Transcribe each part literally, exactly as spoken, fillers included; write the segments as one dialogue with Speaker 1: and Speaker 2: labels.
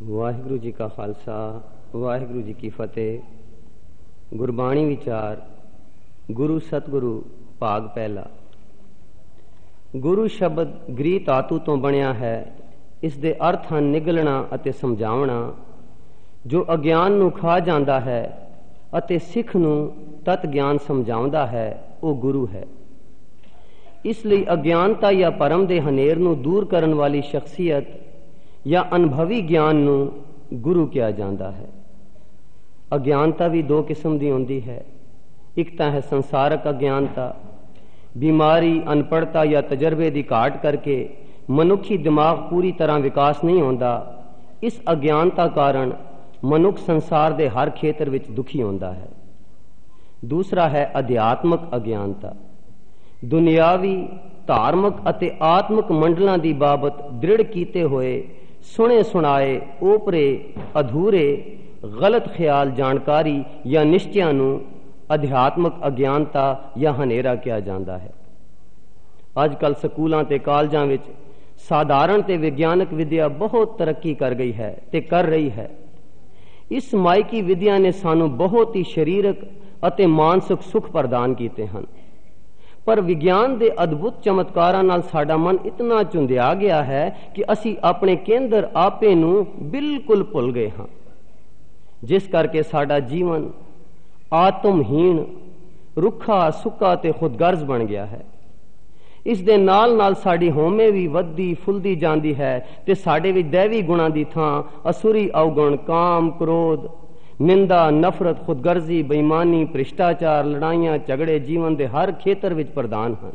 Speaker 1: ਵਾਹਿਗੁਰੂ ਜੀ ਕਾ ਖਾਲਸਾ ਵਾਹਿਗੁਰੂ ਜੀ ਕੀ ਫਤਿਹ। ਗੁਰਬਾਣੀ ਵਿਚਾਰ ਗੁਰੂ ਸਤਿਗੁਰੂ ਭਾਗ ਪਹਿਲਾ। ਗੁਰੂ ਸ਼ਬਦ ਗ੍ਰੀ ਧਾਤੂ ਤੋਂ ਬਣਿਆ ਹੈ। ਇਸ ਦੇ ਅਰਥ ਹਨ ਨਿਗਲਣਾ ਅਤੇ ਸਮਝਾਉਣਾ। ਜੋ ਅਗਿਆਨ ਨੂੰ ਖਾ ਜਾਂਦਾ ਹੈ ਅਤੇ ਸਿੱਖ ਨੂੰ ਤਤ ਗਿਆਨ ਸਮਝਾਉਂਦਾ ਹੈ ਉਹ ਗੁਰੂ ਹੈ। ਇਸ ਲਈ ਅਗਿਆਨਤਾ ਜਾਂ ਭਰਮ ਦੇ ਹਨੇਰ ਨੂੰ ਦੂਰ ਕਰਨ ਵਾਲੀ ਸ਼ਖਸੀਅਤ ਜਾਂ ਅਨੁਭਵੀ ਗਿਆਨ ਨੂੰ ਗੁਰੂ ਕਿਹਾ ਜਾਂਦਾ ਹੈ। ਅਗਿਆਨਤਾ ਵੀ ਦੋ ਕਿਸਮ ਦੀ ਹੁੰਦੀ ਹੈ। ਇੱਕ ਤਾਂ ਹੈ ਸੰਸਾਰਕ ਅਗਿਆਨਤਾ। ਬਿਮਾਰੀ, ਅਨਪੜ੍ਹਤਾ ਜਾਂ ਤਜਰਬੇ ਦੀ ਘਾਟ ਕਰਕੇ ਮਨੁੱਖੀ ਦਿਮਾਗ ਪੂਰੀ ਤਰ੍ਹਾਂ ਵਿਕਾਸ ਨਹੀਂ ਹੁੰਦਾ। ਇਸ ਅਗਿਆਨਤਾ ਕਾਰਨ ਮਨੁੱਖ ਸੰਸਾਰ ਦੇ ਹਰ ਖੇਤਰ ਵਿੱਚ ਦੁਖੀ ਹੁੰਦਾ ਹੈ। ਦੂਸਰਾ ਹੈ ਅਧਿਆਤਮਕ ਅਗਿਆਨਤਾ। ਦੁਨਿਆਵੀ, ਧਾਰਮਿਕ ਅਤੇ ਆਤਮਿਕ ਮੰਡਲਾਂ ਦੀ ਬਾਬਤ ਦ੍ਰਿੜ ਕੀਤੇ ਹੋਏ ਸੁਣੇ ਸੁਣਾਏ ਓਪਰੇ ਅਧੂਰੇ ਗਲਤ ਖਿਆਲ, ਜਾਣਕਾਰੀ ਜਾਂ ਨਿਸ਼ਚਿਆਂ ਨੂੰ ਅਧਿਆਤਮਕ ਅਗਿਆਨਤਾ ਜਾਂ ਹਨੇਰਾ ਕਿਹਾ ਜਾਂਦਾ ਹੈ। ਅੱਜ ਕੱਲ੍ਹ ਸਕੂਲਾਂ ਤੇ ਕਾਲਜਾਂ ਵਿੱਚ ਸਾਧਾਰਣ ਤੇ ਵਿਗਿਆਨਕ ਵਿਦਿਆ ਬਹੁਤ ਤਰੱਕੀ ਕਰ ਗਈ ਹੈ ਤੇ ਕਰ ਰਹੀ ਹੈ। ਇਸ ਮਾਇਕੀ ਵਿਦਿਆ ਨੇ ਸਾਨੂੰ ਬਹੁਤ ਹੀ ਸਰੀਰਕ ਅਤੇ ਮਾਨਸਿਕ ਸੁੱਖ ਪ੍ਰਦਾਨ ਕੀਤੇ ਹਨ। ਪਰ ਵਿਗਿਆਨ ਦੇ ਅਦਭੁਤ ਚਮਤਕਾਰਾਂ ਨਾਲ ਸਾਡਾ ਮਨ ਇਤਨਾ ਚੁੰਧਿਆ ਗਿਆ ਹੈ ਕਿ ਅਸੀਂ ਆਪਣੇ ਕੇਂਦਰ ਆਪੇ ਨੂੰ ਬਿਲਕੁਲ ਭੁੱਲ ਗਏ ਹਾਂ, ਜਿਸ ਕਰਕੇ ਸਾਡਾ ਜੀਵਨ ਆਤਮਹੀਣ, ਰੁੱਖਾ, ਸੁੱਕਾ ਤੇ ਖੁਦਗਰਜ਼ ਬਣ ਗਿਆ ਹੈ। ਇਸ ਦੇ ਨਾਲ ਨਾਲ ਸਾਡੀ ਹਉਮੈ ਵੀ ਵੱਧਦੀ ਫੁੱਲਦੀ ਜਾਂਦੀ ਹੈ ਤੇ ਸਾਡੇ ਵਿੱਚ ਦੈਵੀ ਗੁਣਾਂ ਦੀ ਥਾਂ ਅਸੁਰੀ ਅਵਗੁਣ, ਕਾਮ, ਕ੍ਰੋਧ, ਨਿੰਦਾ, ਨਫ਼ਰਤ, ਖੁਦਗਰਜ਼ੀ, ਬੇਈਮਾਨੀ, ਭ੍ਰਿਸ਼ਟਾਚਾਰ, ਲੜਾਈਆਂ ਝਗੜੇ ਜੀਵਨ ਦੇ ਹਰ ਖੇਤਰ ਵਿੱਚ ਪ੍ਰਧਾਨ ਹਨ।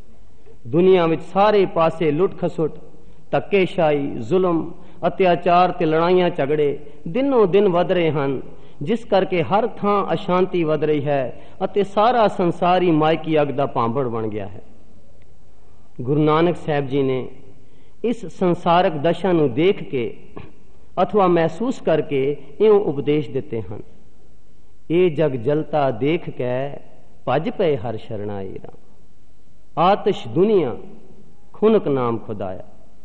Speaker 1: ਦੁਨੀਆ ਵਿੱਚ ਸਾਰੇ ਪਾਸੇ ਲੁੱਟ ਖਸੁੱਟ, ਧੱਕੇਸ਼ਾਹੀ, ਜ਼ੁਲਮ, ਅਤਿਆਚਾਰ ਤੇ ਲੜਾਈਆਂ ਝਗੜੇ ਦਿਨੋਂ ਦਿਨ ਵੱਧ ਰਹੇ ਹਨ, ਜਿਸ ਕਰਕੇ ਹਰ ਥਾਂ ਅਸ਼ਾਂਤੀ ਵੱਧ ਰਹੀ ਹੈ ਅਤੇ ਸਾਰਾ ਸੰਸਾਰ ਹੀ ਮਾਇਕੀ ਅੱਗ ਦਾ ਭਾਂਬੜ ਬਣ ਗਿਆ ਹੈ। ਗੁਰੂ ਨਾਨਕ ਸਾਹਿਬ ਜੀ ਨੇ ਇਸ ਸੰਸਾਰਕ ਦਸ਼ਾ ਨੂੰ ਦੇਖ ਕੇ ਅਥਵਾ ਮਹਿਸੂਸ ਕਰਕੇ ਇਉਂ ਉਪਦੇਸ਼ ਦਿੱਤੇ ਹਨ। ਇਹ ਜਗ ਜਲਤਾ ਦੇਖ ਕੇ ਭਜ ਪਏ ਹਰ ਸ਼ਰਣਾਈ ਰਾਮ। ਆਤਸ਼ ਦੁਨੀਆ ਖੁਨਕ ਨਾਮ ਖੁਦਾਇਆ।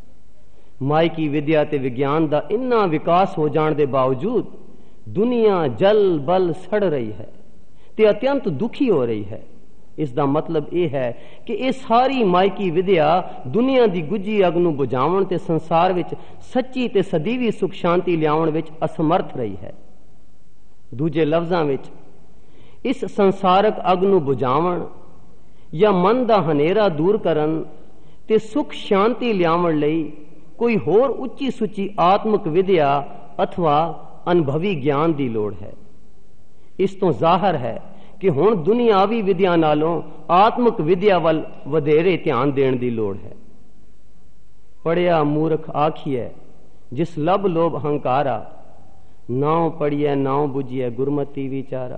Speaker 1: ਮਾਇਕੀ ਵਿਦਿਆ ਤੇ ਵਿਗਿਆਨ ਦਾ ਇੰਨਾ ਵਿਕਾਸ ਹੋ ਜਾਣ ਦੇ ਬਾਵਜੂਦ ਦੁਨੀਆ ਜਲ ਬਲ ਸੜ ਰਹੀ ਹੈ ਤੇ ਅਤਿਅੰਤ ਦੁਖੀ ਹੋ ਰਹੀ ਹੈ। ਇਸ ਦਾ ਮਤਲਬ ਇਹ ਹੈ ਕਿ ਇਹ ਸਾਰੀ ਮਾਇਕੀ ਵਿਦਿਆ ਦੁਨੀਆ ਦੀ ਗੁੱਜੀ ਅੱਗ ਨੂੰ ਬੁਝਾਉਣ ਤੇ ਸੰਸਾਰ ਵਿੱਚ ਸੱਚੀ ਤੇ ਸਦੀਵੀ ਸੁਖ ਸ਼ਾਂਤੀ ਲਿਆਉਣ ਵਿੱਚ ਅਸਮਰਥ ਰਹੀ ਹੈ। ਦੂਜੇ ਲਫ਼ਜ਼ਾਂ ਵਿੱਚ ਇਸ ਸੰਸਾਰਕ ਅੱਗ ਨੂੰ ਬੁਝਾਉਣ ਜਾਂ ਮਨ ਦਾ ਹਨੇਰਾ ਦੂਰ ਕਰਨ ਤੇ ਸੁਖ ਸ਼ਾਂਤੀ ਲਿਆਉਣ ਲਈ ਕੋਈ ਹੋਰ ਉੱਚੀ ਸੁੱਚੀ ਆਤਮਿਕ ਵਿਦਿਆ ਅਥਵਾ ਅਨੁਭਵੀ ਗਿਆਨ ਦੀ ਲੋੜ ਹੈ। ਇਸ ਤੋਂ ਜ਼ਾਹਰ ਹੈ ਕਿ ਹੁਣ ਦੁਨਿਆਵੀ ਵਿਦਿਆ ਨਾਲੋਂ ਆਤਮਿਕ ਵਿਦਿਆ ਵੱਲ ਵਧੇਰੇ ਧਿਆਨ ਦੇਣ ਦੀ ਲੋੜ ਹੈ। ਪੜਿਆ ਮੂਰਖ ਆਖੀਐ ਜਿਸ ਲਬ ਲੋਭ ਹੰਕਾਰਾ, ਨਾਉ ਪੜੀਐ ਨਾਉ ਬੁਝੀਐ ਗੁਰਮਤੀ ਵਿਚਾਰਾ।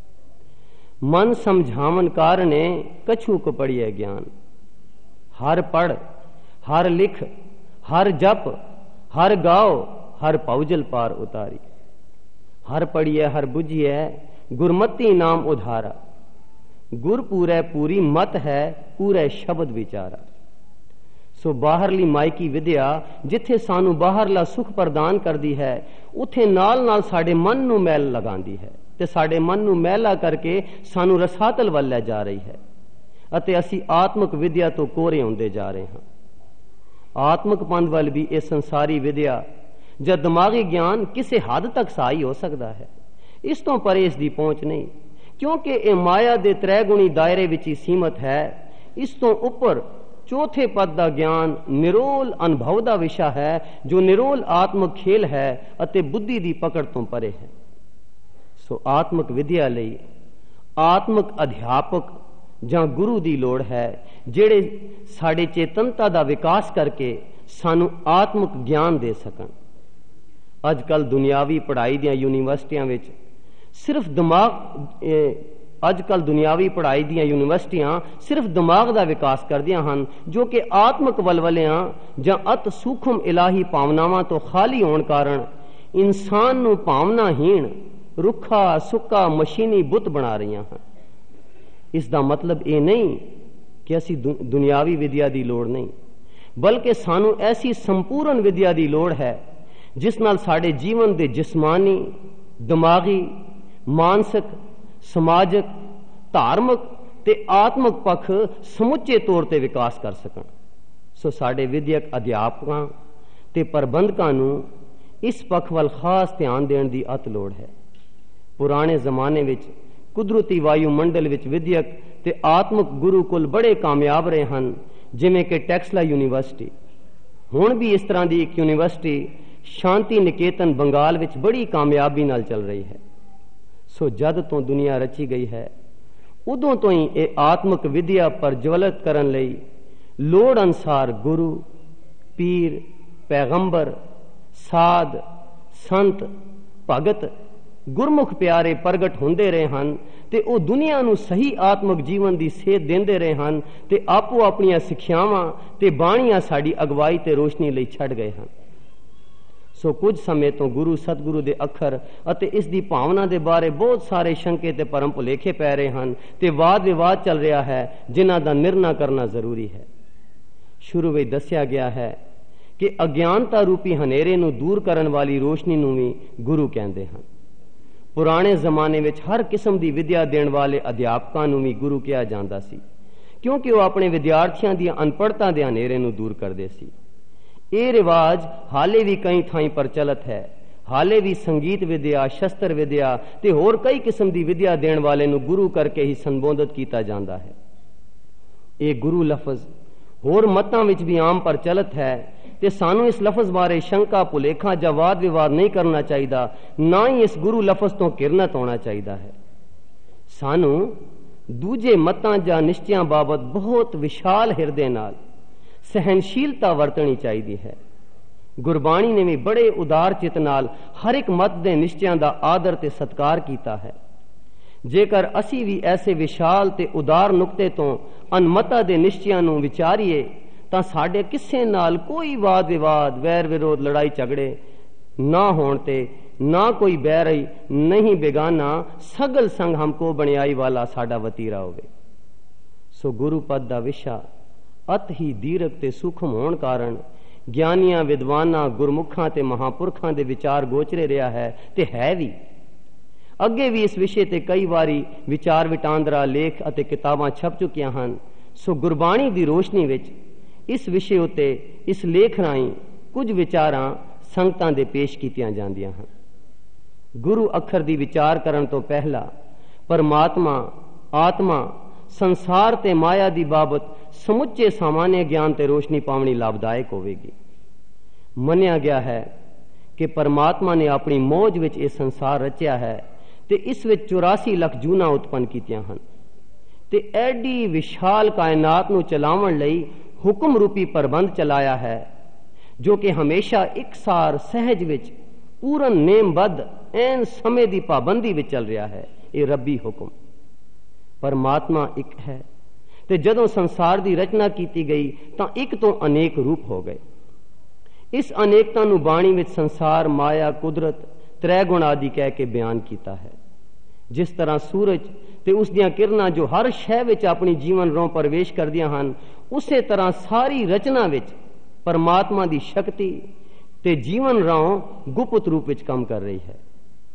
Speaker 1: ਮਨ ਸਮਝਾਵਨ ਕਾਰਣੇ ਕਛੂ ਕੁ ਪੜੀਐ ਗਿਆਨ। ਹਰ ਪੜ, ਹਰ ਲਿਖ, ਹਰ ਜਪ, ਹਰ ਗਾਓ, ਹਰ ਪਉਜਲ ਪਾਰ ਉਤਾਰੀ। ਹਰ ਪੜੀਐ ਹਰ ਬੁਝੀਐ ਗੁਰਮਤੀ ਨਾਮ ਉਧਾਰਾ। ਗੁਰ ਪੂਰੈ ਪੂਰੀ ਮਤ ਹੈ ਪੂਰੇ ਸ਼ਬਦ ਵਿਚਾਰਾ। ਸੋ ਬਾਹਰਲੀ ਮਾਇਕੀ ਵਿਦਿਆ ਜਿੱਥੇ ਸਾਨੂੰ ਬਾਹਰਲਾ ਸੁਖ ਪ੍ਰਦਾਨ ਕਰਦੀ ਹੈ, ਉੱਥੇ ਨਾਲ ਨਾਲ ਸਾਡੇ ਮਨ ਨੂੰ ਮੈਲ ਲਗਾਉਂਦੀ ਹੈ ਤੇ ਸਾਡੇ ਮਨ ਨੂੰ ਮੈਲਾ ਕਰਕੇ ਸਾਨੂੰ ਰਸਾਤਲ ਵੱਲ ਲੈ ਜਾ ਰਹੀ ਹੈ ਅਤੇ ਅਸੀਂ ਆਤਮਿਕ ਵਿਦਿਆ ਤੋਂ ਕੋਰੇ ਹੁੰਦੇ ਜਾ ਰਹੇ ਹਾਂ। ਆਤਮਿਕ ਪੰਥ ਵੱਲ ਵੀ ਇਹ ਸੰਸਾਰੀ ਵਿਦਿਆ ਜਾਂ ਦਿਮਾਗੀ ਗਿਆਨ ਕਿਸੇ ਹੱਦ ਤੱਕ ਸਹਾਈ ਹੋ ਸਕਦਾ ਹੈ। ਇਸ ਤੋਂ ਪਰੇ ਇਸ ਦੀ ਪਹੁੰਚ ਨਹੀਂ, ਕਿਉਂਕਿ ਇਹ ਮਾਇਆ ਦੇ ਤ੍ਰੈਗੁਣੀ ਦਾਇਰੇ ਵਿੱਚ ਹੀ ਸੀਮਤ ਹੈ। ਇਸ ਤੋਂ ਉੱਪਰ ਚੌਥੇ ਪਦ ਦਾ ਗਿਆਨ ਨਿਰੋਲ ਅਨੁਭਵ ਦਾ ਵਿਸ਼ਾ ਹੈ, ਜੋ ਨਿਰੋਲ ਆਤਮਿਕ ਖੇਲ ਹੈ ਅਤੇ ਬੁੱਧੀ ਦੀ ਪਕੜ ਤੋਂ ਪਰੇ ਹੈ। ਸੋ ਆਤਮਿਕ ਵਿਦਿਆ ਲਈ ਆਤਮਿਕ ਅਧਿਆਪਕ ਜਾਂ ਗੁਰੂ ਦੀ ਲੋੜ ਹੈ, ਜਿਹੜੇ ਸਾਡੇ ਚੇਤਨਤਾ ਦਾ ਵਿਕਾਸ ਕਰਕੇ ਸਾਨੂੰ ਆਤਮਿਕ ਗਿਆਨ ਦੇ ਸਕਣ। ਅੱਜ ਕੱਲ੍ਹ ਦੁਨਿਆਵੀ ਪੜ੍ਹਾਈ ਦੀਆਂ ਯੂਨੀਵਰਸਿਟੀਆਂ ਵਿੱਚ ਸਿਰਫ ਦਿਮਾਗ ਅੱਜ ਕੱਲ੍ਹ ਦੁਨਿਆਵੀ ਪੜ੍ਹਾਈ ਦੀਆਂ ਯੂਨੀਵਰਸਿਟੀਆਂ ਸਿਰਫ ਦਿਮਾਗ ਦਾ ਵਿਕਾਸ ਕਰਦੀਆਂ ਹਨ, ਜੋ ਕਿ ਆਤਮਿਕ ਵਲਵਲਿਆਂ ਜਾਂ ਅਤ ਸੂਖਮ ਇਲਾਹੀ ਭਾਵਨਾਵਾਂ ਤੋਂ ਖਾਲੀ ਹੋਣ ਕਾਰਨ ਇਨਸਾਨ ਨੂੰ ਭਾਵਨਾਹੀਣ, ਰੁੱਖਾ, ਸੁੱਕਾ, ਮਸ਼ੀਨੀ ਬੁੱਤ ਬਣਾ ਰਹੀਆਂ ਹਨ। ਇਸ ਦਾ ਮਤਲਬ ਇਹ ਨਹੀਂ ਕਿ ਅਸੀਂ ਦੁਨਿਆਵੀ ਵਿਦਿਆ ਦੀ ਲੋੜ ਨਹੀਂ, ਬਲਕਿ ਸਾਨੂੰ ਐਸੀ ਸੰਪੂਰਨ ਵਿਦਿਆ ਦੀ ਲੋੜ ਹੈ जिस नाल साडे जीवन के जिस्मानी, दिमागी, मानसिक, समाजिक, धार्मिक ते आत्मक पक्ष समुचे तौर पर विकास कर सकन। सो साडे विद्यक अध्यापकों ते प्रबंधकों नूं इस पक्ष वाल खास ध्यान देने की अत लोड़ है। पुराने जमाने विच कुदरती वायुमंडल विच विद्यक ते आत्मक गुरुकुल बड़े कामयाब रहे हैं, जिमें कि टैक्सला यूनिवर्सिटी। हुण भी इस तरह की एक यूनिवर्सिटी शांति निकेतन बंगाल विच बड़ी कामयाबी नाल चल रही है। सो जद तो दुनिया रची गई है उदों तो ही ये आत्मक विद्या प्रज्वलित करन लई लोड़ अनुसार गुरु, पीर, पैगंबर, साध, संत, भगत, गुरमुख प्यारे प्रगट होंदे रहे हैं ते वो दुनिया नूं सही आत्मक जीवन की सेध देंदे रहे हैं ते आपो अपनियां सिक्ख्यावां ते बाणियां साडी अगवाई ते रोशनी लई छड़ गए हैं। सो कुछ समय तो गुरु सतगुरु दे अखर अते इस दी भावना दे बारे बहुत सारे शंके ते भरम भुलेखे पै रहे हैं ते वाद विवाद चल रहा है, जिन्हां दा निर्णय करना जरूरी है। शुरू में दस्या गया है कि अज्ञानता रूपी हनेरे नूं दूर करन वाली रोशनी नूं भी गुरु कहंदे हैं। पुराने जमाने में हर किस्म की विद्या देण वाले अध्यापकों नूं भी गुरु कहा जांदा सी, क्योंकि वह अपने विद्यार्थियों दी अनपढ़ता दे हनेरे नूं दूर करदे सी। ये रिवाज हाले भी कई थाई प्रचलित है। हाले भी संगीत विद्या, शस्त्र विद्या ते होर कई किस्म की विद्या देण वाले नूं गुरु करके ही संबोधित किया जाता है। ये गुरु लफज होर मतां विच भी आम प्रचलित है ते सानू इस लफज बारे शंका भुलेखा या वाद विवाद नहीं करना चाहिए, ना ही इस गुरु लफज तो किरनत होना चाहिए है। सानू दूजे मतां या निश्चयां बाबत बहुत विशाल हिरदे नाल सहनशीलता वरतनी चाहिए है। गुरबाणी ने भी बड़े उदार चित नाल हर एक मत दे निश्चयां दा आदर ते सत्कार कीता है। जेकर असी भी ऐसे विशाल ते उदार नुकते तो अनमता दे निश्चयां नूं विचारीए तां साडे किसे नाल कोई वाद विवाद, वैर विरोध, लड़ाई झगड़े ना होण ते ना कोई बैरई, नहीं बेगाना, सगल संग हमको बनियाई वाला साडा वतीरा होवे। सो गुरु पद दा विशा अत ही दीर्घ ते सूक्ष्म होण कारण ज्ञानियां, विद्वानां, गुरमुखां ते महापुरखां दे विचार गोचरे रहा है ते है भी। अगे भी इस विषय ते कई बारी विचार विटांदरा, लेख अते किताबां छप चुकियां हन। सो गुरबाणी दी रोशनी विच इस विषय उत्ते इस लेख राहीं कुछ विचारां संगतां दे पेश कीतियां जांदियां हन। गुरु अखर दी विचार करन तो पहला परमात्मा, आत्मा, संसार ते माया दी बाबत समुचे सामान्य ज्ञान ते रोशनी पावनी लाभदायक होवेगी। मन्या गया है कि परमात्मा ने अपनी मौज विच यह संसार रचिया है ते इस विच चौरासी लख जूना उत्पन्न कीतियां हन ते एडी विशाल कायनात नूं चलावण लई हुक्म रूपी प्रबंध चलाया है, जो कि हमेशा इकसार सहज विच पूरन नेमबद्ध ऐन समय की पाबंदी विच चल रहा है। ये रब्बी हुक्म। परमात्मा एक है ते जदों संसार की रचना की गई तां एक तो अनेक रूप हो गए। इस अनेकता नूं बाणी विच संसार, माया, कुदरत, त्रै गुण आदि कह के बयान किया है। जिस तरह सूरज ते उस दियां किरणां जो हर शै विच अपनी जीवन रों प्रवेश करदियां हन, उसे तरह सारी रचना विच परमात्मा की शक्ति ते जीवन रों गुप्त रूप विच काम कर रही है।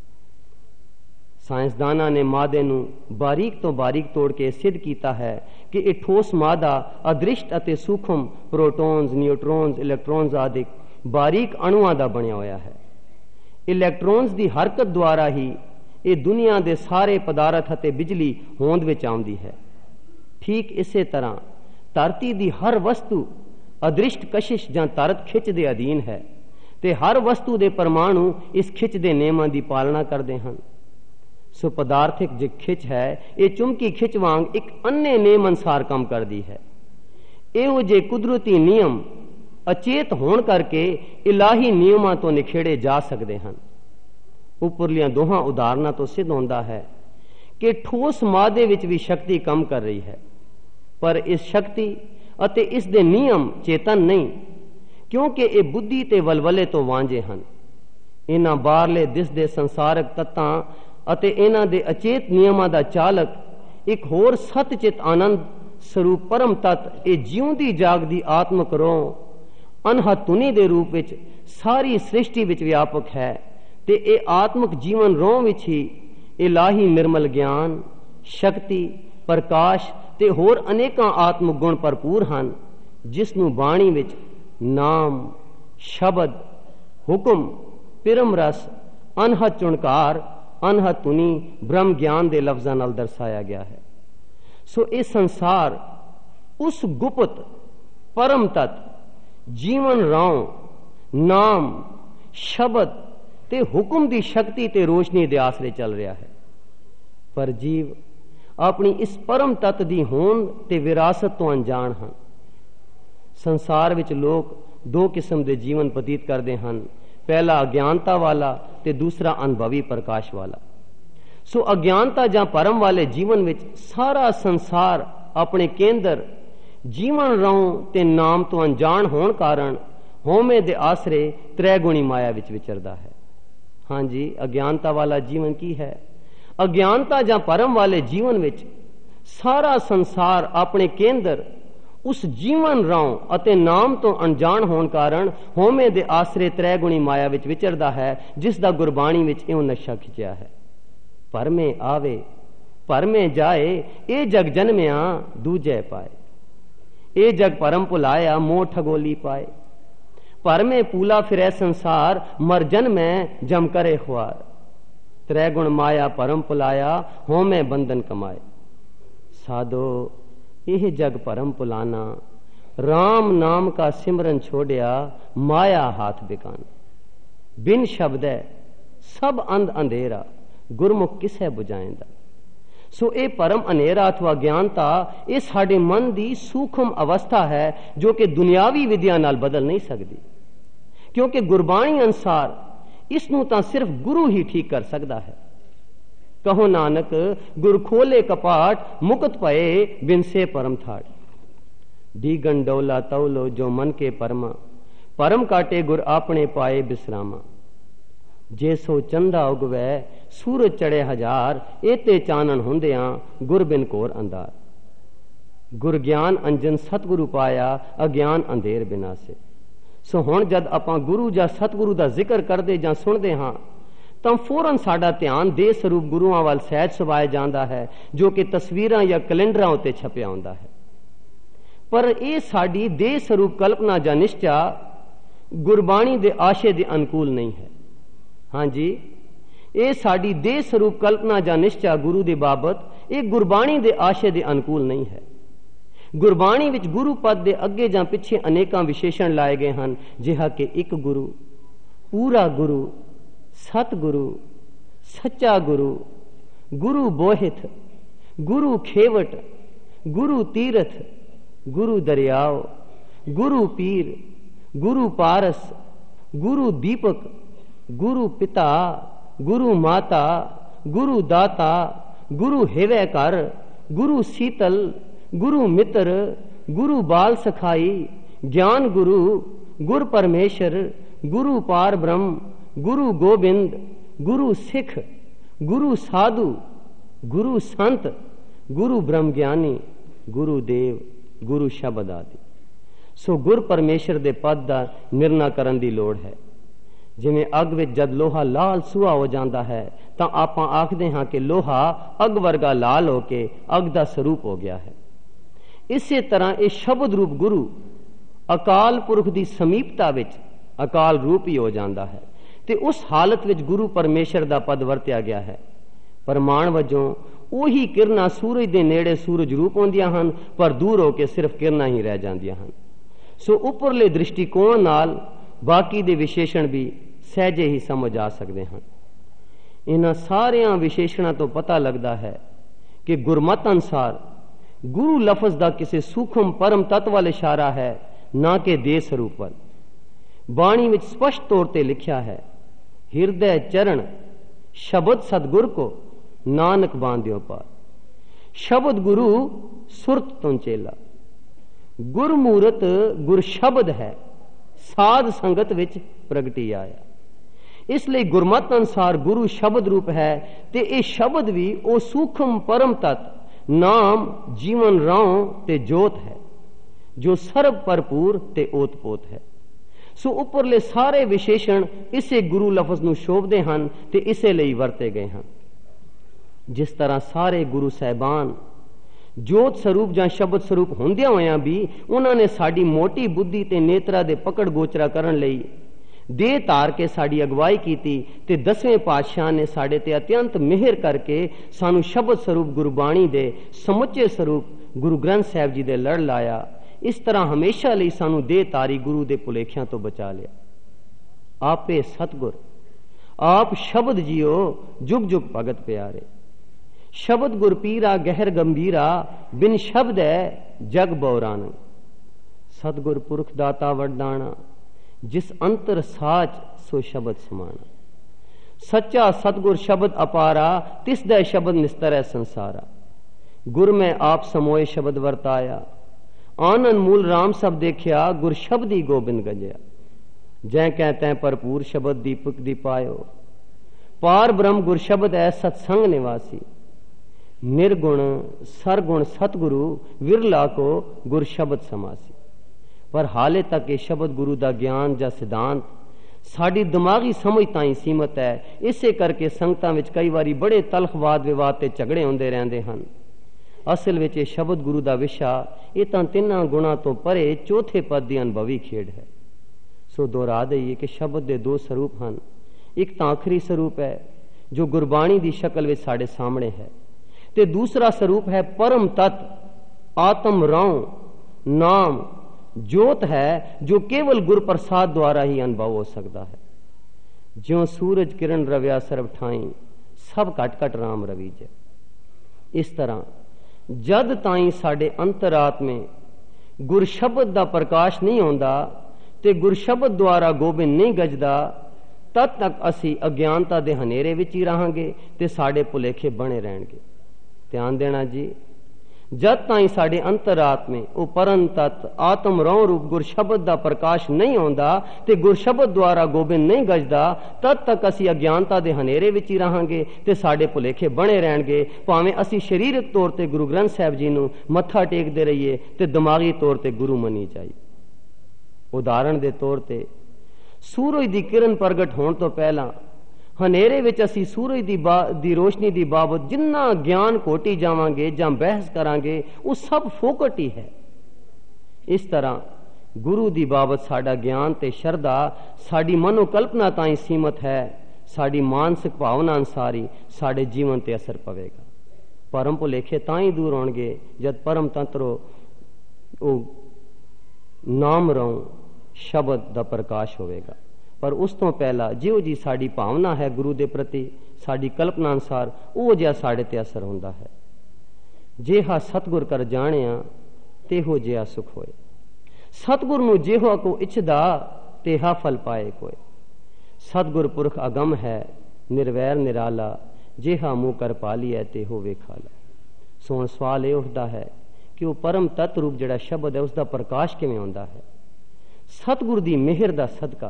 Speaker 1: साइंसदाना ने मादे नूं बारीक तो बारीक तोड़ के सिद्ध किया है कि यह ठोस मादा अदृष्ट अते सूक्ष्म प्रोटॉन्स, न्यूट्रॉन्स, इलैक्ट्रॉन्स आदि बारीक अणुआं दा बनिया होया है। इलैक्ट्रॉन्स की हरकत द्वारा ही ये दुनिया के सारे पदार्थ अते बिजली होंद विच आउंदी है। ठीक इसे तरह धरती की हर वस्तु अदृष्ट कशिश जां तरत खिच दे अधीन है ते हर वस्तु के परमाणु इस खिच दे नियमां की पालना करते हैं। सो पदार्थिक जो खिच है ये चुंबकी खिच वांग एक अन्य नियम अनुसार काम करती है। इहो जे कुदरती नियम अचेत होने करके इलाही नियमां तो निखेड़े जा सकते हैं। उपरलियां दोहां उदाहरणों तो सिद्ध होता है कि ठोस मादे विच भी शक्ति काम कर रही है, पर इस शक्ति अते इस दे नियम चेतन नहीं, क्योंकि ये बुद्धि ते वलवले तो वांझे हैं। इन्हां बाहरले दिसदे संसारक तत्तां अते इन्हां दे अचेत नियमां दा चालक एक होर सतचित आनंद स्वरूप परम तत्त ये जिउंदी जागदी आत्मक रों अनहतुनी दे रूप विच ਸਾਰੀ ਸ੍ਰਿਸ਼ਟੀ ਵਿੱਚ ਵਿਆਪਕ ਹੈ ਤੇ ਇਹ ਆਤਮਿਕ ਜੀਵਨ ਰੋਹ ਵਿੱਚ ਹੀ ਇਲਾਹੀ ਨਿਰਮਲ ਗਿਆਨ, ਸ਼ਕਤੀ, ਪ੍ਰਕਾਸ਼ ਤੇ ਹੋਰ ਅਨੇਕਾਂ ਆਤਮਿਕ ਗੁਣ ਭਰਪੂਰ ਹਨ, ਜਿਸ ਨੂੰ ਬਾਣੀ ਵਿੱਚ ਨਾਮ, ਸ਼ਬਦ, ਹੁਕਮ, ਪਿਰਮ ਰਸ, ਅਨਹਦ ਚੁਣਕਾਰ, ਅਨਹਦ ਧੁਨੀ, ਬ੍ਰਹਮ ਗਿਆਨ ਦੇ ਲਫ਼ਜ਼ਾਂ ਨਾਲ ਦਰਸਾਇਆ ਗਿਆ ਹੈ। ਸੋ ਇਹ ਸੰਸਾਰ ਉਸ ਗੁਪਤ ਪਰਮ ਤਤ ਜੀਵਨ ਰਾਉ ਨਾਮ, ਸ਼ਬਦ ਤੇ ਹੁਕਮ ਦੀ ਸ਼ਕਤੀ ਤੇ ਰੋਸ਼ਨੀ ਦੇ ਆਸਰੇ ਚੱਲ ਰਿਹਾ ਹੈ। ਪਰ ਜੀਵ ਆਪਣੀ ਇਸ ਪਰਮ ਤਤ ਦੀ ਹੋਂਦ ਤੇ ਵਿਰਾਸਤ ਤੋਂ ਅਣਜਾਣ ਹਨ। ਸੰਸਾਰ ਵਿੱਚ ਲੋਕ ਦੋ ਕਿਸਮ ਦੇ ਜੀਵਨ ਬਤੀਤ ਕਰਦੇ ਹਨ, ਪਹਿਲਾ ਅਗਿਆਨਤਾ ਵਾਲਾ ਤੇ ਦੂਸਰਾ ਅਨੁਭਵੀ ਪ੍ਰਕਾਸ਼ ਵਾਲਾ। ਸੋ ਅਗਿਆਨਤਾ ਜਾਂ ਭਰਮ ਵਾਲੇ ਜੀਵਨ ਵਿੱਚ ਸਾਰਾ ਸੰਸਾਰ ਆਪਣੇ ਕੇਂਦਰ ਜੀਵਨ ਰਾਉ ਤੇ ਨਾਮ ਤੋਂ ਅਣਜਾਣ ਹੋਣ ਕਾਰਨ ਹਉਮੈ ਦੇ ਆਸਰੇ ਤ੍ਰੈਗੁਣੀ ਮਾਇਆ ਵਿੱਚ ਵਿਚਰਦਾ ਹੈ। ਹਾਂਜੀ, ਅਗਿਆਨਤਾ ਵਾਲਾ ਜੀਵਨ ਕੀ ਹੈ? ਅਗਿਆਨਤਾ ਜਾਂ ਭਰਮ ਵਾਲੇ ਜੀਵਨ ਵਿੱਚ ਸਾਰਾ ਸੰਸਾਰ ਆਪਣੇ ਕੇਂਦਰ ਉਸ ਜੀਵਨ ਰਾਉ ਅਤੇ ਨਾਮ ਤੋਂ ਅਣਜਾਣ ਹੋਣ ਕਾਰਨ ਹਉਮੈ ਦੇ ਆਸਰੇ ਤ੍ਰੈਗੁਣੀ ਮਾਇਆ ਵਿੱਚ ਵਿਚਰਦਾ ਹੈ, ਜਿਸ ਦਾ ਗੁਰਬਾਣੀ ਵਿੱਚ ਇਉਂ ਨਕਸ਼ਾ ਖਿੱਚਿਆ ਹੈ। ਭਰਮੇ ਆਵੇ ਭਰਮੇ ਜਾਏ, ਇਹ ਜਗ ਜਨਮਿਆ ਦੂਜੇ ਪਾਏ। ਇਹ ਜਗ ਭਰਮ ਭੁਲਾਇਆ, ਮੋਹ ਠਗੋਲੀ ਪਾਏ। ਭਰਮੇ ਪੂਲਾ ਫਿਰੈ ਸੰਸਾਰ, ਮਰ ਜਨਮੈ ਜਮ ਕਰੇ ਖੁਆਰ। ਤ੍ਰੈਗੁਣ ਮਾਇਆ ਭਰਮ ਭੁਲਾਇਆ, ਹਉਮੈ ਬੰਧਨ ਕਮਾਏ। साधो यह जग परम पुलाना, राम नाम का सिमरन छोड़िया, माया हाथ बिकाना। बिन शब्द सब अंध अंधेरा, गुरमुख किसे बुझाएंदा। सो ये परम अनेरा अथवा ज्ञानता ये साडे मन की सूक्ष्म अवस्था है जो कि दुनियावी विद्या नाल बदल नहीं सकती, क्योंकि गुरबाणी अनुसार इसनू तां सिर्फ गुरु ही ठीक कर सकता है। कहो नानक गुर खोले कपाट, मुकत पए बिन से परम थाड़। डीगन डोला तौलो जो मन के परमा, परम काटे गुर आपने पाए बिश्रामा। जे सो चंदा उगवै सूरज चढ़े हजार, एते चानन हुंदियां गुर बिन कोर अंधार। गुर ज्ञान अंजन सतगुरु पाया, अज्ञान अंधेर बिना से। सो हुण जद आपां गुरु जां सतगुरु दा जिक्र करदे जां सुणदे हां तां फौरन साडा ध्यान देह स्वरूप गुरुआं वाल सहज सवाया जांदा है, जो कि तस्वीरां या कैलेंडरां उत्ते छपिया हुंदा है। पर यह साडी देह स्वरूप कल्पना जां निश्चा गुरबाणी दे आशे दे अनुकूल नहीं है। हाँ जी, ये साडी देह स्वरूप कल्पना जां निश्चा गुरु दे बाबत ये गुरबाणी दे आशे दे अनुकूल नहीं है। गुरबाणी विच गुरु पद दे अगे जां पिछे अनेकां विशेषण लाए गए हैं, जिहा कि एक गुरु, पूरा गुरु, सतगुरु, सच्चा गुरु, गुरु बोहित, गुरु खेवट, गुरु तीरथ, गुरु दरियाव, गुरु पीर, गुरु पारस, गुरु दीपक, गुरु पिता, गुरु माता, गुरु दाता, गुरु हेवे कर, गुरु शीतल, गुरु मित्र, गुरु बाल सखाई, ज्ञान गुरु, गुर परमेश्वर, गुरु पार ब्रह्म, गुरु गोबिंद, गुरु सिख, गुरु साधु, गुरु संत, गुरु ब्रह्म ज्ञानी, गुरु देव, गुरु शब्द आदि। सो गुर परमेश्वर दे पद दा निर्णय करन दी लोड़ है। जिवें अग विच जद लोहा लाल सुहा हो जाता है तां आपां आखदे हां कि लोहा अग वर्गा लाल होके अग दा स्वरूप हो गया है। इसे तरह ये शब्द रूप गुरु अकाल पुरख दी समीपता विच अकाल रूप ही हो जाता है, ते उस हालत विच गुरु परमेश्वर दा पद वरत्या गया है। प्रमाण वजों ਉਹੀ किरना सूरज के नेड़े सूरज रूप होंदियां हन, पर दूर होके सिर्फ किरना ही रह जांदियां हन। सो उपरले दृष्टिकोण नाल बाकी दे विशेषण भी सहजे ही समझ आ सकते हैं। इन्हां सारियां विशेषणों तो पता लगता है कि गुरमत अनुसार गुरु लफज का किसी सूक्ष्म परम तत्व वाल इशारा है, ना कि देह स्वरूप वाल। बाणी विच स्पष्ट तौर पर लिखा है, हिरदय चरण शब्द सतगुर को नानक बांध्यो पार। शब्द गुरु सुरत तो चेला, गुरमूरत गुर शब्द है, साध संगत विच प्रगटी आया। इसलिए गुरमत अनुसार गुरु शब्द रूप है, ते ये शब्द भी वो सूक्ष्म परम तत्व नाम जीवन राव ते जोत है, जो सर्व भरपूर ते ओतपोत है। सो उपरले सारे विशेषण इसे गुरु लफज नूं शोभदे हन ते इसे लई वरते गए हन। जिस तरह सारे गुरु साहिबान जोत स्वरूप जां शब्द स्वरूप होंदियां होयां भी उन्होंने साड़ी मोटी बुद्धि ते नेत्रा दे पकड़ गोचरा करन लई देह धार के साड़ी अगवाई की ते दसवें पातशाह ने साढ़े ते अत्यंत मेहर करके सानू शब्द स्वरूप गुरबाणी दे समुचे स्वरूप गुरु ग्रंथ साहिब जी दे लड़ लाया। इस तरह हमेशा लई सानू देह तारी गुरु दे भुलेखियां तो बचा लिया। आपे सतगुर आप शब्द जियो जुग जुग भगत प्यारे। शब्द गुर पीरा गहर गंभीरा बिन शब्द है जग बौरान। सतगुर पुरख दाता वरदाना जिस अंतर साच सो शब्द समाना। सच्चा सतगुर शब्द अपारा तिस दै शब्द निस्तर है संसारा। गुर में आप समोए शब्द वरताया आनंद मूल राम सब देखिया गुर शब्द ही गोबिंद गजया। जै कहते भरपूर शब्द दीपक दी पायो पार ब्रह्म गुर शब्द है सत्संग निवासी। निर्गुण सरगुण सतगुरु विरला को गुर शब्द समासी। पर हाले तक ये शब्द गुरु का ज्ञान या सिद्धांत साड़ी दिमागी समझ ताई सीमित है। इसे करके संगतां विच कई बारी बड़े तलखवाद विवाद ते झगड़े होंदे रहंदे हन। असल विच शब्द गुरु का विशा ये तां तिन्हां गुणां तो परे चौथे पद की अनुभवी खेड है। सो दोहरा दईए कि शब्द के दो स्वरूप हैं। एक तां आखिरी स्वरूप है जो गुरबाणी की शक्ल विच साडे सामने है ते दूसरा स्वरूप है परम तत्व आत्म रौं नाम जोत है जो केवल गुर प्रसाद द्वारा ही अनुभव हो सकता है। ज्यों सूरज किरण रव्या सर्व ठाई सब घट घट राम रवीज। इस तरह जद ताई साडे अंतरात्मे गुर शब्द का प्रकाश नहीं होंदा ते गुर शब्द द्वारा गोबिंद नहीं गजदा तद तक असी अज्ञानता दे हनेरे विच ही रहांगे ते साडे भुलेखे बने रहणगे। ध्यान देना जी, जद ताई साडे अंतरात्मे वो परम तत्व आत्म रौं रूप गुर शब्द का प्रकाश नहीं होंदा ते गुर शब्द द्वारा गोबिंद नहीं गजदा तद तक असी अज्ञानता दे हनेरे विच ही रहांगे ते साडे भुलेखे बने रहणगे। भावें असी शरीरक तौर ते गुरु ग्रंथ साहिब जी नूं मत्था टेकदे रहिए ते दिमागी तौर ते गुरु मनी जाइए। उदाहरण दे तौर ते सूरज की किरण प्रगट होने तो पहला हनेरे विच असी सूरज दी, दी रोशनी की बाबत जिन्ना ज्ञान कोटी जावांगे जां बहस करांगे वो सब फोकट ही है। इस तरह गुरु की बाबत साडा ज्ञान ते शरदा साडी मनोकल्पना ताई सीमित है। साडी मानसिक भावना अनुसार ही साडे जीवन ते असर पवेगा। परम भुलेखे तां ही दूर होणगे जद परम तंत्रो वो नाम रौं शब्द का प्रकाश होवेगा। पर उस तो पहला जिहो जी साड़ी भावना है गुरु के प्रति साड़ी कल्पना अनुसार वो जिहा साढ़े ते असर होंदा है। जेहा सतगुर कर जाणिया तेहो जिहा सुख होए। सतगुर नूं जेहो को इच्छदा तेहा फल पाए कोई। सतगुर पुरख अगम है निर्वैर निराला जेहा मुँह कर पाली है तेहो वेखाला। सो सवाल यह उठता है कि वो परम तत्व रूप जिहड़ा शब्द है उसका प्रकाश किवें होंदा है। सतगुर दी मेहर दा सदका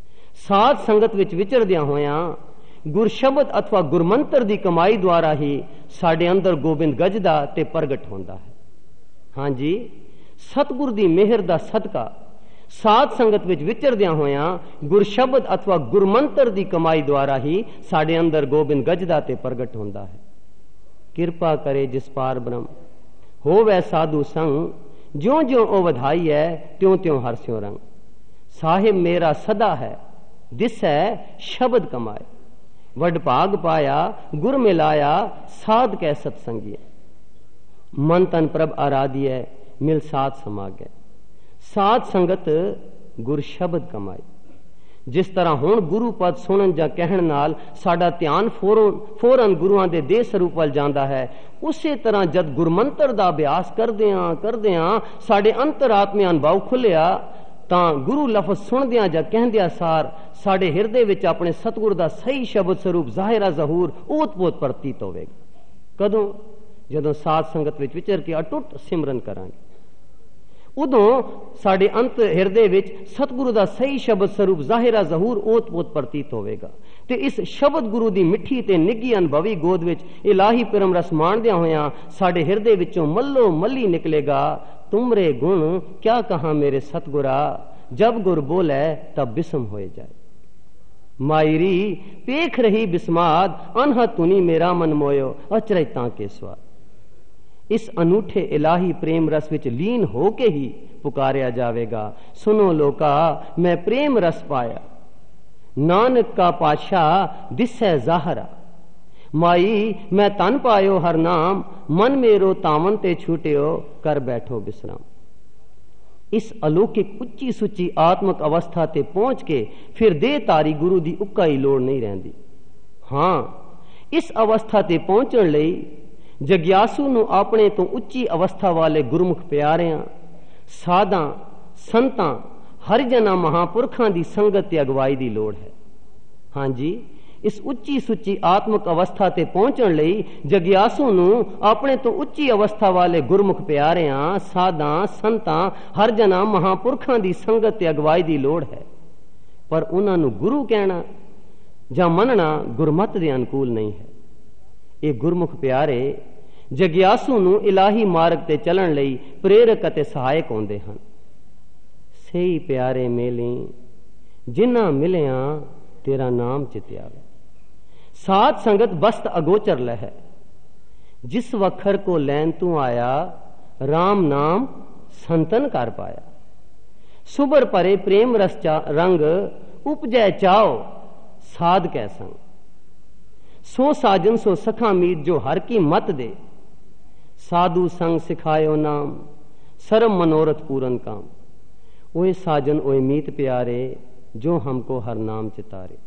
Speaker 1: साध संगत विच विचरदियां होयां गुर शब्द अथवा गुरमंत्र की कमाई द्वारा ही साडे अंदर गोबिंद गजदा ते प्रगट होंदा है। हाँ जी, सतगुर की मेहर का सदका साध संगत विच विचरदियां होयां गुर शब्द अथवा गुरमंत्र की कमाई द्वारा ही साडे अंदर गोबिंद गजदा ते प्रगट होंदा है। कृपा करे जिस पार ब्रह्म होवै साधु संग ज्यों ज्यों ओ वधाई है त्यों त्यों हरस्यों रंग। साहिब मेरा सदा है दिस है शब्द कमाए वड भाग पाया गुर मिलाया साध कै सत्संगी। मन तन प्रभ आराधिय मिल साध समाग। साध संगत गुर शब्द कमाई। जिस तरह हुण गुरु पद सुनन जां कहण नाल साडा ध्यान फोरन फोरन गुरुआं दे देह स्वरूप वल जांदा है, उसे तरह जद गुरमंत्र दा अभ्यास करदियां करदियां साडे अंतरात्मे अनुभव खुलिया तां गुरु लफज सुनदियां जां कहंदियां सार साडे हिरदे विच अपने सतगुर दा सही शब्द स्वरूप ज़ाहिरा ज़हूर ओत-पोत प्रतीत होवेगा। कदों जदों साध संगत विच विचर के अटुट सिमरन करांगे उदों साडे अंत हिरदे विच सतगुरु दा सही शब्द स्वरूप ज़ाहिरा ज़हूर ओत-पोत प्रतीत होवेगा। ते इस शब्द गुरु दी मिठी ते निगी अनुभवी गोद विच इलाही परम रस माणदियां होयां साडे हिरदे विचों मल्लो मल्ली निकलेगा तुमरे गुण क्या कहा मेरे सतगुरा जब गुर बोले तब बिस्म होए जाए। मायरी पेख रही बिस्माद अनह तुनी मेरा मन मोयो अचरजता के स्वाद। इस अनूठे इलाही प्रेम रस विच लीन होके ही पुकारिया जावेगा, सुनो लोका मैं प्रेम रस पाया। नानक का पातशाह दिसै जाहरा, माई मैं तन पायो हर नाम, मन मेरो तावन ते छूटियो कर बैठो विश्राम। इस अलौकिक उच्ची सुची आत्मक अवस्था ते पहुंच के फिर दे तारी गुरु दी उक्का ही लोड़ नहीं रहंदी। हां, इस अवस्था ते पहुंचण लई जग्यासू नूं अपने तो उच्ची अवस्था वाले गुरमुख प्यारियां, साधां, संतां, हरिजनां महापुरखां दी संगत ते अगवाई दी लोड़ है। हां जी, इस उच्ची सुची आत्मक अवस्था ते पहुंचण लई जग्यासू नूं अपने तो उच्ची अवस्था वाले गुरमुख प्यारियां, साधां, संतां, हरिजनां महापुरखां दी संगत ते अगवाई दी लोड़ है। पर उन्हां नूं गुरु कहना जां मनना गुरमत दे अनुकूल नहीं है। ये गुरमुख प्यारे जग्यासू नूं इलाही मार्ग ते चलण लई प्रेरक अते सहायक होंदे हन। सही प्यारे मेले जिन्हां मिलिया तेरा नाम चित्यावे, साथ संगत बस्त अगोचर लह, जिस वखर को लैन तू आया राम नाम संतन कर पाया। सुबर परे प्रेम रस चा रंग उपजय चाओ साध कै संग, सो साजन सो सखा मीत जो हर की मत दे, साधु संग सिखायो नाम सरम मनोरथ पूरन काम। ओए साजन ओए मीत प्यारे जो हमको हर नाम चितारे।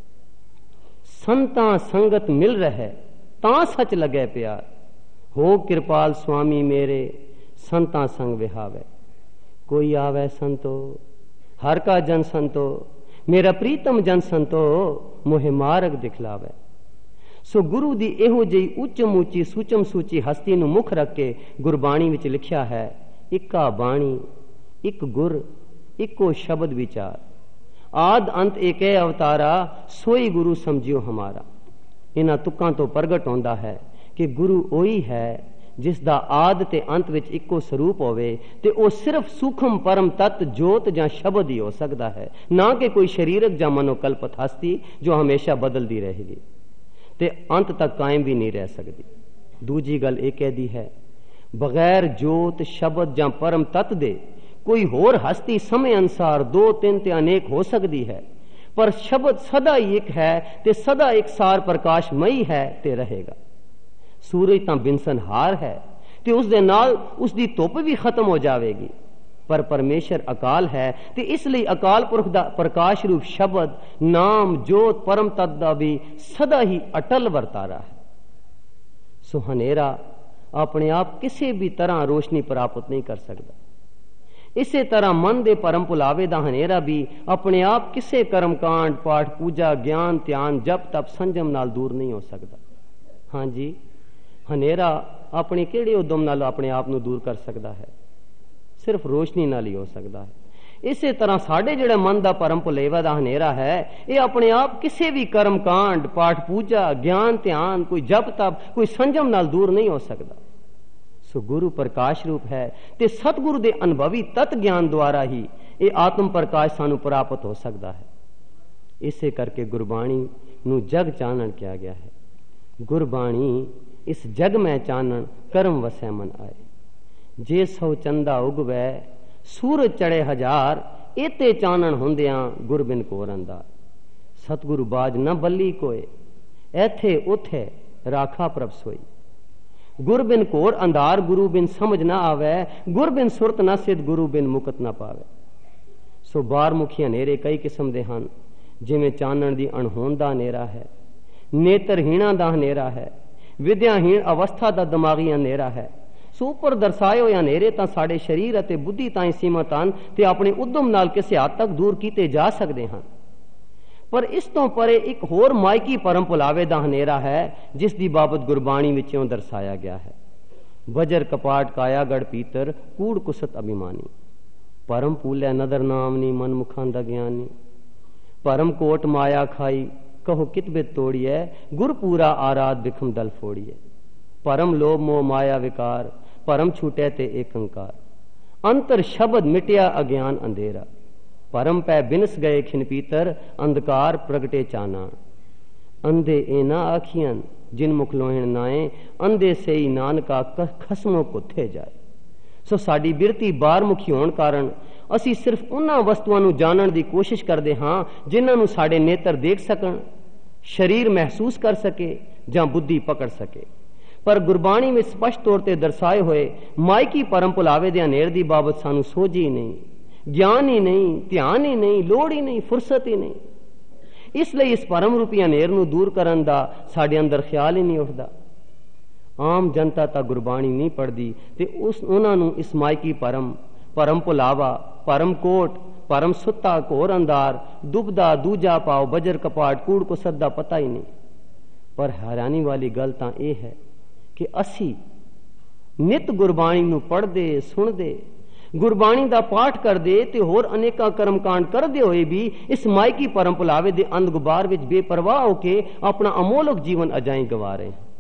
Speaker 1: संता संगत मिल रहे ता सच लगे प्यार, हो कृपाल स्वामी मेरे संता संग विहावे। कोई आवे संतो हर का जन संतो, मेरा प्रीतम जन संतो मोहे मार्ग दिखलावे। सो गुरु दी एहो जी उच्चम उच्ची सूचम सूची हस्ती नूं मुख रख के गुरबाणी विच लिखिया है, इक्का बाणी इक गुर इको शब्द विचार, आद अंत एक अवतारा सोई गुरु समझियो हमारा। इन्हां तुकां तो प्रगट होंदा है कि गुरु ओही है जिस दा आद ते अंत विच इको स्वरूप होवे, ते ओ सिर्फ सूखम परम तत्त जोत जां शब्द ही हो सकता है, ना कि कोई शरीरक जां मनोकल्पत हस्ती जो हमेशा बदलती रहेगी ते अंत तक कायम भी नहीं रह सकती। दूजी गल यह कहती है, बगैर जोत शब्द जां परम तत्त दे कोई होर हस्ती समय अनुसार दो तीन ते अनेक हो सकती है, पर शब्द सदा ही एक है ते सदा एक सार प्रकाशमयी है ते रहेगा। सूरज तां बिनसनहार है ते उस दे नाल उस दी धुप भी खत्म हो जाएगी, पर परमेश्वर अकाल है ते इसलिए अकाल पुरख दा प्रकाश रूप शब्द नाम जोत परम तत्त दा भी सदा ही अटल वरतारा है। सो हनेरा अपने आप किसी भी तरह रोशनी प्राप्त नहीं कर सकता। इसे तरह मन दे परम भुलावे दा हनेरा भी अपने आप किसे कर्म कांड पाठ पूजा ज्ञान ध्यान जप तप संजम नाल दूर नहीं हो सकता। हाँ जी, हनेरा अपने केड़े उद्यम नाल अपने आप नूं दूर कर सकता है? सिर्फ रोशनी नाल ही हो सकता है। इसे तरह साडे जिहड़ा मन दा परम भुलेवा दा हनेरा है, ये अपने आप किसी भी कर्म कांड पाठ पूजा ज्ञान ध्यान कोई जप तप कोई संजम नाल दूर नहीं हो सकता। सो गुरु प्रकाश रूप है ते सतगुरु दे अनुभवी तत् ज्ञान द्वारा ही ये आत्म प्रकाश सानू प्राप्त हो सकता है। इसे करके गुरबाणी नू जग चानन किया गया है। गुरबाणी इस जग में चानन कर्म वसै मन आए, जे सौ चंदा उगवै सूरज चढ़े हजार, एते चानन हुंदियां गुर बिन कोर अंदार। सतगुरु बाज न बल्ली कोय, ऐथे उथे राखा प्रभ सोई। गुर बिन कोर अंधार गुरु बिन समझ ना आवे, गुर बिन सुरत ना सिद्ध गुरु बिन मुकत ना पावे। सो बार मुखी हनेरे कई किस्म दे हन, जिवें चानण दी अणहोंद दा हनेरा है, नेत्रहीणा दा हनेरा है, विद्याहीन अवस्था दा दिमागी हनेरा है। सो उपर दर्शाए होए हनेरे तां साडे शरीर अते बुद्धि ताईं सीमित हन ते अपने उद्यम नाल किसी हद तक दूर कीते जा सकदे हन। पर इस तो परे एक होर मायकी परम भुलावे दा हनेरा है, जिस दी बाबत गुरबाणी विचों दर्शाया गया है। वजर कपाट काया गढ़ पीतर कूड़ कुसत अभिमानी, परम पूलै नदर नामनी मन मुखां दा ज्ञानी। परम कोट माया खाई कहो कित बित तोड़िए, गुर पूरा आराध बिखम दल फोड़िए। परम लोभ मोह माया विकार, परम छूटे ते एक अंकार। अंतर शब्द मिटिया अज्ञान अंधेरा। परम पै बिनस गए खिन पीतर, अंधकार प्रगटे चाना। अंधे ए ना आखियन जिन मुख लोहण नाए, अंधे से ही नानका खसमों कुथे जाए। सो साडी बिरती बारमुखी होने कारण असी सिर्फ उन्हां वस्तुआं नूं जानण दी कोशिश करदे हां जिन्हां नूं साडे नेत्र देख सकण, शरीर महसूस कर सके जां बुद्धि पकड़ सके। पर गुरबाणी में स्पष्ट तौर पर दर्शाए हुए मायकी परम भुलावे दे हनेर दी बाबत सानू सोझ ही नहीं, ज्ञान ही नहीं, ध्यान ही नहीं, लोड़ ही नहीं, फुरसत ही नहीं। इसलिए इस परम रूपी हनेर नूं दूर करन दा साडे अंदर ख्याल ही नहीं उठदा। आम जनता तां गुरबाणी नहीं पढ़दी ते उस उन्हां नूं इस मायकी परम परम भुलावा, परम कोट, परम सुत्ता घोर अंधार, दुबदा दूजा पाओ बजर कपाट कूड़ को सदा पता ही नहीं। पर हैरानी वाली गल तां यह है कि असी नित गुरबाणी नूं पढ़दे सुनदे, गुरबाणी दा पाठ करदे ते होर अनेका कर्मकांड करदे होए भी इस मायकी परम भुलावे दे अंध गुबार विच बेपरवाह होके अपना अमोलक जीवन अजाई गवा रहे हैं।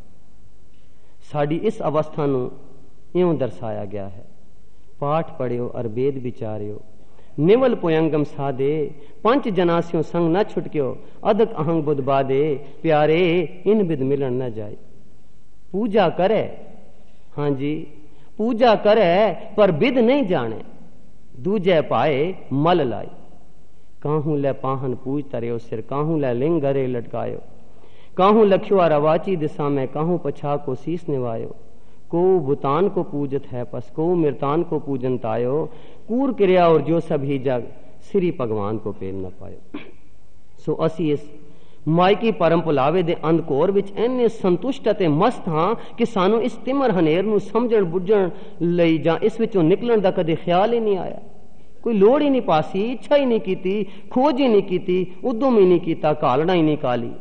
Speaker 1: साडी इस अवस्था नूं इउं दर्शाया गया है, पाठ पढ़ियो और वेद विचारियो, निवल पोयंगम साधे, पंच जनास्यों संग न छुटक्यो, अदक अहंग बुध बादे, प्यारे इन बिद मिलन न जाए। पूजा करे, हाँ जी पूजा करे पर बिद नहीं जाने, दूजे पाए मल लाई। काहू ले पाहन पूज तरियो सिर, काहू ले लिंग गरे लटकायो, काहू लख्यो रवाची दिशा में, काहू पछा को शीस निवायो। को भूतान को पूजत है पस, को मृतान को पूजन तायो, कूर क्रिया और जो सभी जग, श्री भगवान को पेल न पायो। सो असी इस मायकी परम भुलावे दे अंधकोर विच इन्ने संतुष्ट अते मस्त हाँ कि सानू इस तिमर हनेर नूं समझण बुझण लई जां इस विचों निकलण दा कदे ख्याल ही नहीं आया। कोई लोड़ ही नहीं पासी, इच्छा ही नहीं कीती, खोज ही नहीं कीती, उद्यम ही नहीं कीता, घालना ही नहीं काली।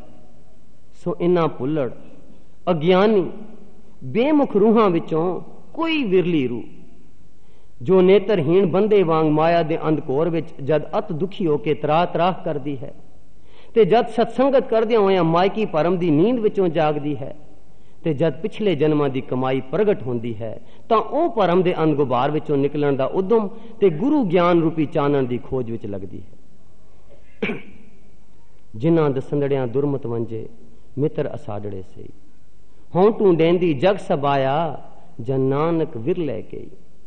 Speaker 1: सो इन्ना भुल्लड़ अज्ञानी बेमुख रूहां विचों कोई विरली रूह जो नेत्रहीन बंदे वांग माया दे अंधकोर विच जद अत दुखी होके त्राह त्राह करदी है ते जद सत्संगत करदियां होया मायकी परम दी नींद विचों जागदी है ते जद पिछले जन्मां दी कमाई प्रगट होंदी है तां ओह परम दे अंध गुबार विचों निकलण दा उद्यम ते गुरु ज्ञान रूपी चानण दी खोज विच लगदी है। जिन्हां दसंदड़ियां दुरमत वंजे मित्र असाड़ड़े से, हों टू डेंदी जग सबाया, जन नानक विरले के,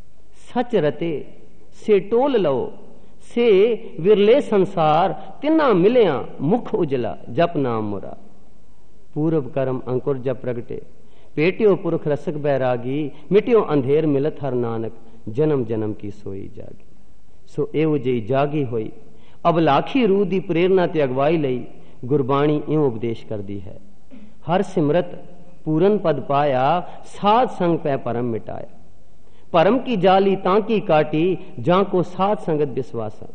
Speaker 1: सच रते से टोल लो से विरले संसार, तिना मिलिया मुख उजला जप नाम मुरा। पूर्व कर्म अंकुर जब प्रगटे, पेटियो पुरख रसक बैरागी, मिटियो अंधेर मिलत हर नानक, जन्म जन्म की सोई जागी। सो एव जी जागी होई अब लाखी रूह दी प्रेरणा ते अगवाई लई गुरबाणी इउं उपदेश करदी है। हर सिमरत पूरन पद पाया, साध संग पै परम मिटाया। परम की जाली तांकी काटी, जां को साध संगत विश्वासा।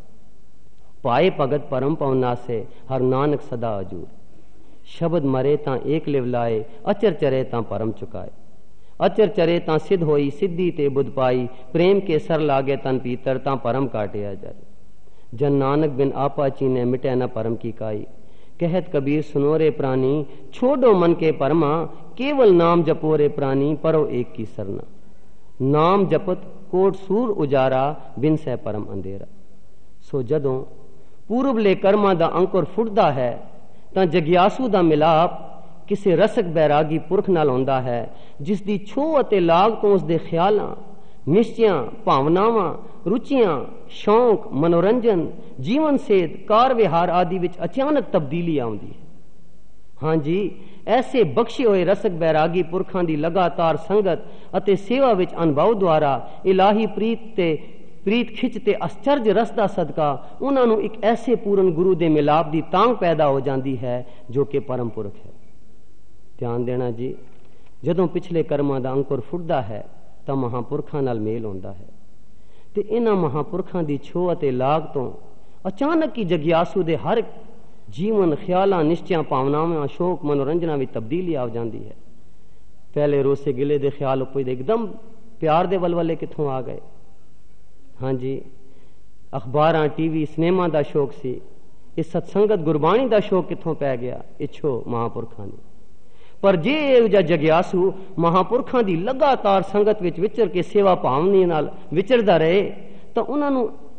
Speaker 1: पाए भगत परम पवना से, हर नानक सदा अजूर। शब्द मरे तां एक लिव लाए, अचर चरे तां परम चुकाए। अचर चरे तां सिद्ध होई, सिद्धि ते बुध पाई, प्रेम के सर लागे तन पीतर, तां परम काटिया जाए। जन नानक बिन आपा चीने, मिटे न परम की काई। कहत कबीर सुनो रे प्राणी, छोड़ो मन के परमा, केवल नाम जपो रे प्राणी, परो एक की सरना। नाम जपत कोट सूर उजारा, बिन सै परम अंधेरा। सो जदों पूर्वले कर्मां दा अंकुर फुटदा है तां जग्यासू दा मिलाप किसी रसक बैरागी पुरख नाल होंदा है, जिस दी छोह अते लाग तो उसदे ख्यालां, निश्चियां, भावनावां, रुचियां, शौक, मनोरंजन, जीवन सेध, कार विहार आदि विच अचानक तब्दीली आउंदी है। हाँ जी, ऐसे बख्शे हुए रसक बैरागी पुरखां दी लगातार संगत अते सेवा विच अनुभव द्वारा इलाही प्रीत ते प्रीत खिच ते आश्चर्य रस दा सदका उन्हां नूं एक ऐसे पूर्ण गुरु दे मिलाप दी तांग पैदा हो जाती है जो कि परम पुरख है। ध्यान देना जी, जदों पिछले कर्मां दा अंकुर फुटदा है तां महापुरखां नाल मेल होंदा है ते इन्हां महापुरखां दी छोह अते लाग तो अचानक ही जग्यासू दे हर जीवन ख्यालां, निश्चयां, भावनावां, शौक, मनोरंजना में तब्दीली आ जाती है। पहले रोसे गिले दे ख्याल उपजदे एकदम प्यार दे वलवले कित्थों आ गए। हाँ जी, अखबारां, टीवी, सिनेमा दा शौक सी, इस सत्संगत गुरबाणी दा शौक कित्थों पै गया? इच्छो महापुरखां ने। पर जे इहो जग्यासू महापुरखां दी लगातार संगत विच विचर के सेवा भावनी नाल विचरदा रहे तां उन्हां नूं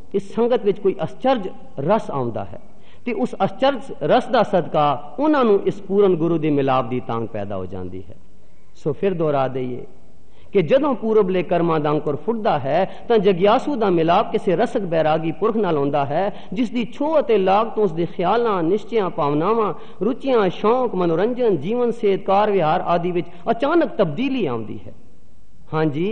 Speaker 1: इस संगत विच कोई अश्चर्य रस आउंदा है ते उस अश्चर्य रस दा सदका उन्हां नूं इस पूर्ण गुरु दी मिलाप दी तांग पैदा हो जाती है। सो फिर दोहरा दईए कि जदों पूरबले कर्मां दा अंकुर फुटदा है तां जग्यासू दा मिलाप किसी रसक बैरागी पुरख नाल हुंदा है जिस दी छोह अते लाग तो उसदे ख्यालां निश्चियां भावनावां रुचियां शौक मनोरंजन जीवन सेहत कार विहार आदि विच अचानक तब्दीली आउंदी है। हाँ जी,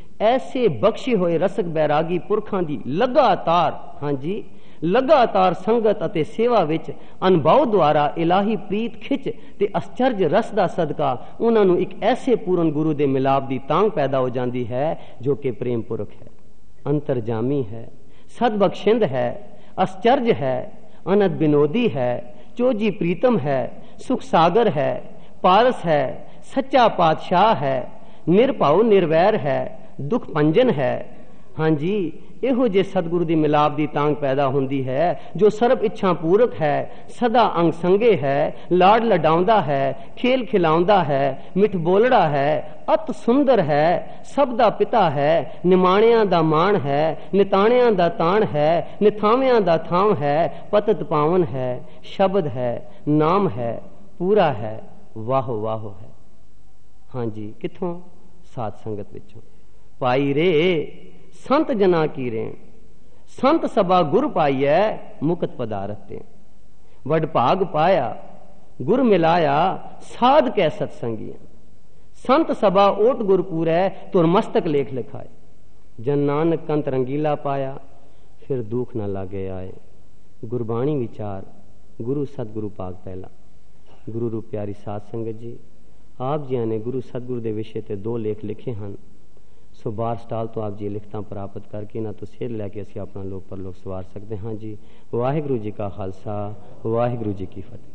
Speaker 1: ऐसे बख्शे हुए रसक बैरागी पुरखां दी लगातार हाँ जी लगातार संगत अते सेवा विच अनुभव द्वारा इलाही प्रीत खिच ते आश्चर्य रस दा सदका उन्हां नूं एक ऐसे पूर्ण गुरु दे मिलाप दी तांग पैदा हो जाती है जो कि प्रेम पुरख है, अंतरजामी है, सदबख्शिंद है, आश्चर्य है, अनंत विनोदी है, चोजी प्रीतम है, सुख सागर है, पारस है, सच्चा पातशाह है, निरभाव निर्वैर है, दुख पंजन है। हाँ जी, इहो जे सतगुरु दी मिलाप दी तांग पैदा होंदी है जो सर्व इच्छा पूरक है, सदा अंग संगे है, लाड लडाउंदा है, खेल खिलाउंदा है, मिठ बोलड़ा है, अत सुंदर है, सब दा पिता है, निमाणियां दा मान है, निताणियां दा ताण है, निथावियां दा थाम है, पतत पावन है, शब्द है, नाम है, पूरा है, वाह वाह है। हाँ जी, किथों? साध संगत विचों पाई रे संत जना की रेण, संत सभा गुर पाइयै मुकत पदारते, वड भाग पाया गुर मिलाया साध कै सत्संगियां, संत सभा ओट गुर पूरै तुर मस्तक लेख लिखाए, जन नानक कंत रंगीला पाया फिर दुख न लागे आए। गुरबाणी विचार गुरु सतगुरु पाक पहला। गुरु रूप प्यारी साध संगत जी, आप जी ने गुरु सतगुरु के विषय ते दो लेख लिखे हैं। सो बार स्टाल तो आप जी लिखता प्राप्त करके ना तो सिर लैके असी अपना लोक पर लोक सवार सकते हाँ जी। वाहिगुरु जी का खालसा, वाहिगुरु जी की फतेह।